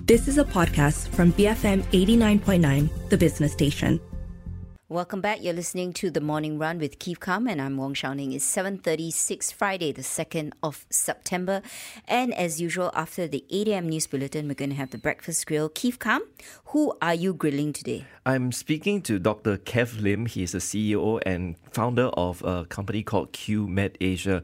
This is a podcast from BFM 89.9, the business station. Welcome back. You're listening to The Morning Run with Keith Kam, and I'm Wong Shao Ning. It's 7:36, Friday, the 2nd of September. And as usual, after the 8 a.m. news bulletin, we're going to have the breakfast grill. Keith Kam, who are you grilling today? I'm speaking to Dr. Kev Lim. He's the CEO and founder of a company called QMed Asia.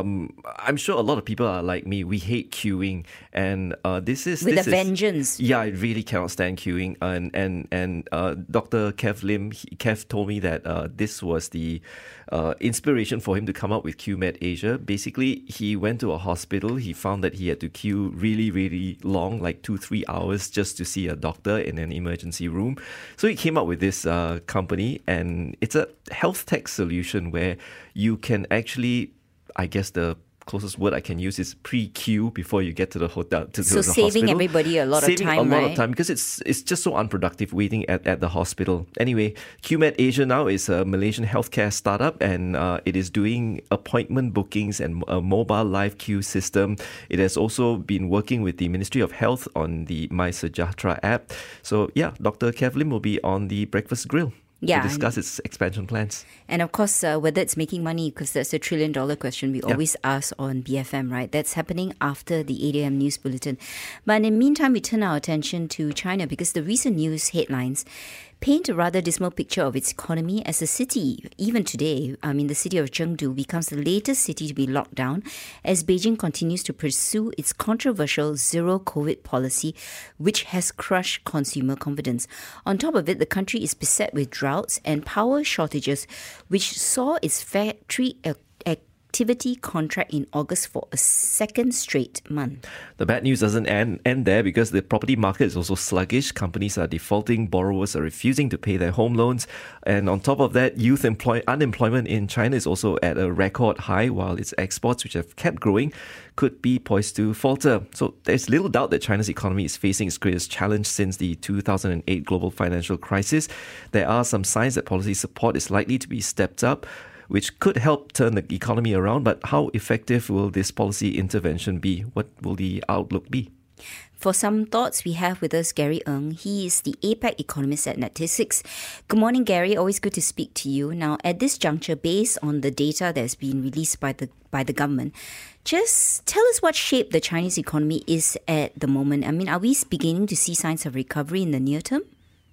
I'm sure a lot of people are like me. We hate queuing, and this is a vengeance. Yeah, I really cannot stand queuing. And Dr. Kev Lim, Kev told me that this was the inspiration for him to come up with QMed Asia. Basically, he went to a hospital. He found that he had to queue really, really long, like 2-3 hours, just to see a doctor in an emergency room. So he came up with this company, and it's a health tech solution where you can actually, I guess the closest word I can use is pre-queue before you get to the hotel. So saving everybody a lot of time, Saving a lot of time, because it's just so unproductive waiting at the hospital. Anyway, QMed Asia now is a Malaysian healthcare startup, and it is doing appointment bookings and a mobile live queue system. It has also been working with the Ministry of Health on the MySejahtera app. So yeah, Dr. Kev Lim will be on the Breakfast Grill to discuss its expansion plans. And of course, whether it's making money, because that's a $1 trillion question we always ask on BFM, right? That's happening after the 8 a.m. news bulletin. But in the meantime, we turn our attention to China, because the recent news headlines paint a rather dismal picture of its economy as a city. Even today, the city of Chengdu becomes the latest city to be locked down as Beijing continues to pursue its controversial zero-COVID policy, which has crushed consumer confidence. On top of it, the country is beset with droughts and power shortages, which saw its factory activity contract in August for a second straight month. The bad news doesn't end there, because the property market is also sluggish. Companies are defaulting, borrowers are refusing to pay their home loans, and on top of that, youth unemployment in China is also at a record high, while its exports, which have kept growing, could be poised to falter. So there's little doubt that China's economy is facing its greatest challenge since the 2008 global financial crisis. There are some signs that policy support is likely to be stepped up, which could help turn the economy around. But how effective will this policy intervention be? What will the outlook be? For some thoughts, we have with us Gary Ng. He is the APAC economist at Natixis. Good morning, Gary. Always good to speak to you. Now, at this juncture, based on the data that's been released by the government, just tell us what shape the Chinese economy is at the moment. Are we beginning to see signs of recovery in the near term?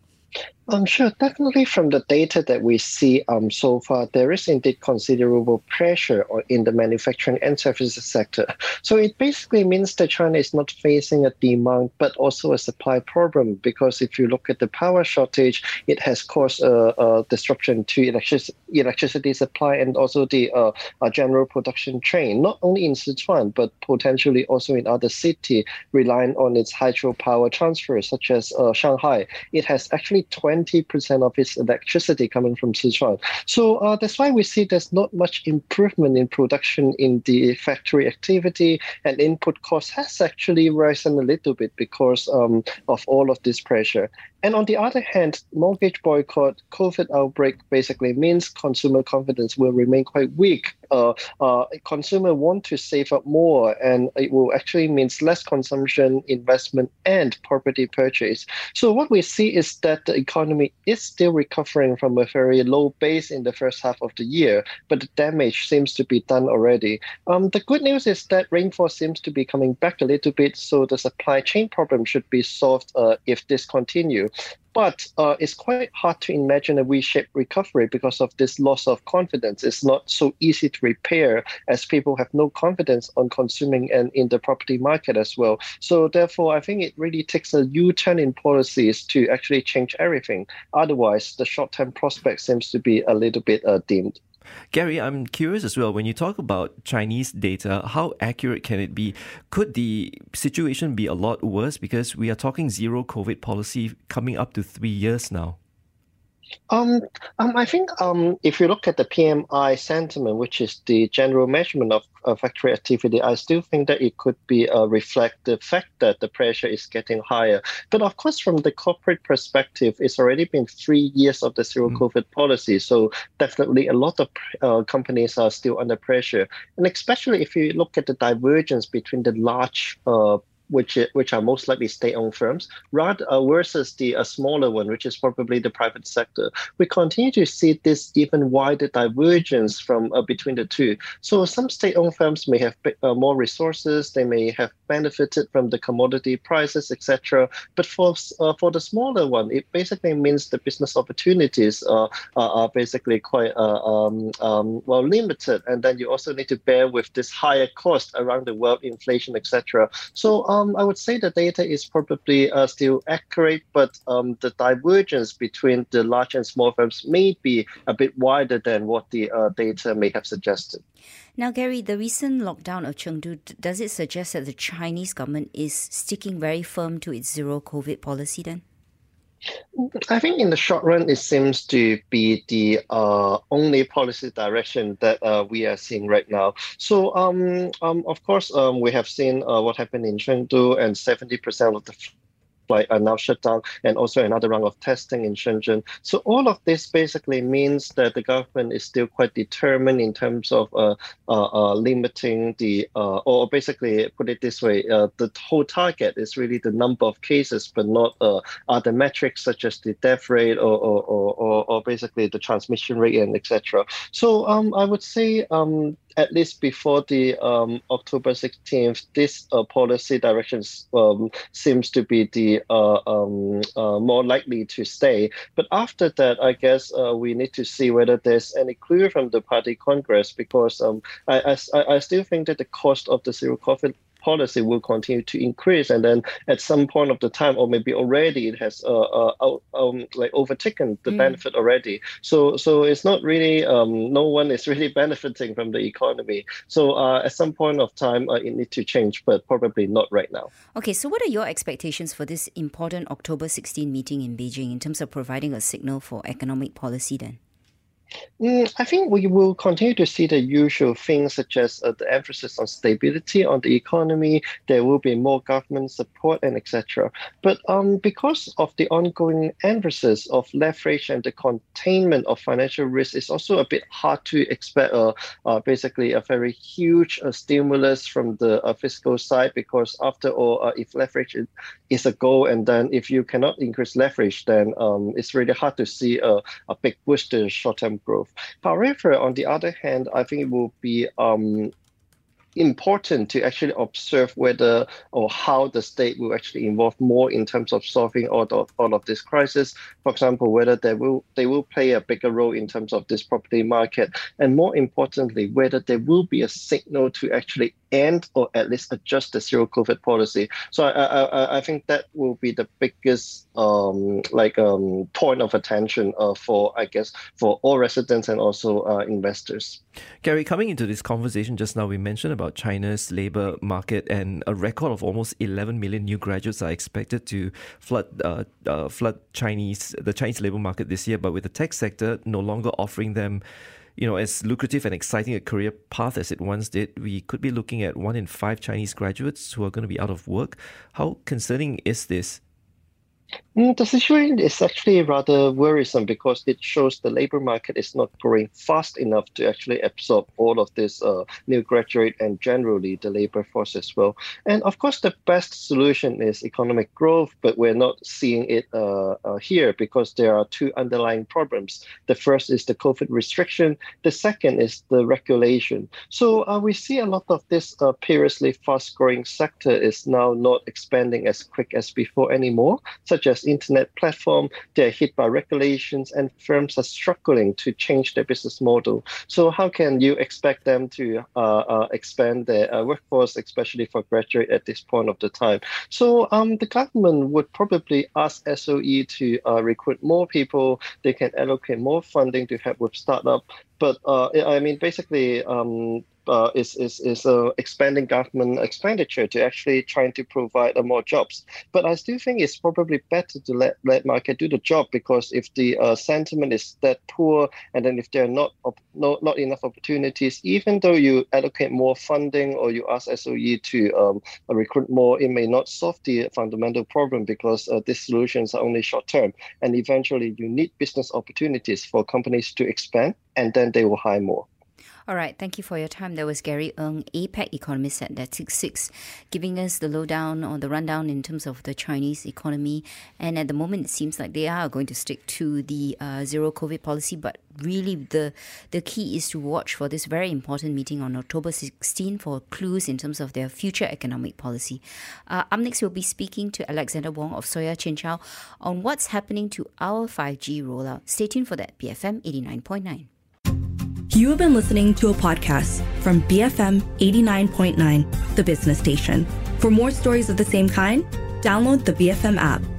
Sure. Definitely from the data that we see so far, there is indeed considerable pressure in the manufacturing and services sector. So it basically means that China is not facing a demand, but also a supply problem, because if you look at the power shortage, it has caused a disruption to electricity supply and also the general production chain, not only in Sichuan, but potentially also in other cities relying on its hydropower transfers, such as Shanghai. It has actually 20% of its electricity coming from Sichuan. So that's why we see there's not much improvement in production in the factory activity, and input costs has actually risen a little bit because of all of this pressure. And on the other hand, mortgage boycott, COVID outbreak basically means consumer confidence will remain quite weak. Consumer want to save up more, and it will actually means less consumption, investment, and property purchase. So what we see is that the economy is still recovering from a very low base in the first half of the year, but the damage seems to be done already. The good news is that rainfall seems to be coming back a little bit, so the supply chain problem should be solved if this continues. But it's quite hard to imagine a V-shaped recovery because of this loss of confidence. It's not so easy to repair, as people have no confidence on consuming and in the property market as well. So therefore, I think it really takes a U-turn in policies to actually change everything. Otherwise, the short-term prospect seems to be a little bit dimmed. Gary, I'm curious as well, when you talk about Chinese data, how accurate can it be? Could the situation be a lot worse, because we are talking zero COVID policy coming up to 3 years now? I think if you look at the PMI sentiment, which is the general measurement of factory activity, I still think that it could be reflect the fact that the pressure is getting higher. But of course, from the corporate perspective, it's already been 3 years of the zero COVID policy. So definitely a lot of companies are still under pressure. And especially if you look at the divergence between the large which are most likely state-owned firms, rather versus the smaller one, which is probably the private sector. We continue to see this even wider divergence from between the two. So some state-owned firms may have more resources, they may have benefited from the commodity prices, etc. But for the smaller one, it basically means the business opportunities are basically quite limited, and then you also need to bear with this higher cost around the world, inflation, etc. So I would say the data is probably still accurate, but the divergence between the large and small firms may be a bit wider than what the data may have suggested. Now, Gary, the recent lockdown of Chengdu, does it suggest that the Chinese government is sticking very firm to its zero COVID policy then? I think in the short run, it seems to be the only policy direction that we are seeing right now. So, of course, we have seen what happened in Chengdu, and 70% of the flights are now shut down, and also another round of testing in Shenzhen. So all of this basically means that the government is still quite determined in terms of limiting the, or basically put it this way, the whole target is really the number of cases, but not other metrics such as the death rate or basically the transmission rate and etc. So I would say at least before the October 16th, this policy directions seems to be the more likely to stay. But after that, I guess we need to see whether there's any clue from the party Congress, because I still think that the cost of the zero COVID policy will continue to increase, and then at some point of the time, or maybe already, it has overtaken the benefit already. So it's not really no one is really benefiting from the economy. So at some point of time, it needs to change, but probably not right now. Okay, so what are your expectations for this important October 16 meeting in Beijing in terms of providing a signal for economic policy then? I think we will continue to see the usual things, such as the emphasis on stability on the economy. There will be more government support and etc. But because of the ongoing emphasis of leverage and the containment of financial risk, it's also a bit hard to expect basically a very huge stimulus from the fiscal side, because after all, if leverage is a goal, and then if you cannot increase leverage, then it's really hard to see a big boost to short-term growth. However, on the other hand, I think it will be important to actually observe whether or how the state will actually involve more in terms of solving all of this crisis. For example, whether they will play a bigger role in terms of this property market, and more importantly, whether there will be a signal to actually end or at least adjust the zero COVID policy. So I think that will be the biggest point of attention for all residents and also investors. Gary, coming into this conversation just now, we mentioned about China's labour market, and a record of almost 11 million new graduates are expected to flood the Chinese labour market this year. But with the tech sector no longer offering them, as lucrative and exciting a career path as it once did, we could be looking at 1 in 5 Chinese graduates who are going to be out of work. How concerning is this? The situation is actually rather worrisome, because it shows the labor market is not growing fast enough to actually absorb all of this new graduate and generally the labor force as well. And of course, the best solution is economic growth, but we're not seeing it here, because there are two underlying problems. The first is the COVID restriction. The second is the regulation. So we see a lot of this previously fast-growing sector is now not expanding as quick as before anymore, such as internet platform. They're hit by regulations, and firms are struggling to change their business model. So how can you expect them to expand their workforce, especially for graduate at this point of the time? So the government would probably ask SOE to recruit more people. They can allocate more funding to help with startup. But basically, is expanding government expenditure to actually trying to provide more jobs. But I still think it's probably better to let market do the job, because if the sentiment is that poor, and then if there are not enough opportunities, even though you allocate more funding or you ask SOE to recruit more, it may not solve the fundamental problem, because these solutions are only short term, and eventually you need business opportunities for companies to expand, and then they will hire more. All right, thank you for your time. That was Gary Ng, APAC economist at Natixis, giving us the lowdown or the rundown in terms of the Chinese economy. And at the moment, it seems like they are going to stick to the zero COVID policy. But really, the key is to watch for this very important meeting on October 16 for clues in terms of their future economic policy. Up next, we'll be speaking to Alexander Wong of Soya Chinchao on what's happening to our 5G rollout. Stay tuned for that. BFM 89.9. You have been listening to a podcast from BFM 89.9, the business station. For more stories of the same kind, download the BFM app.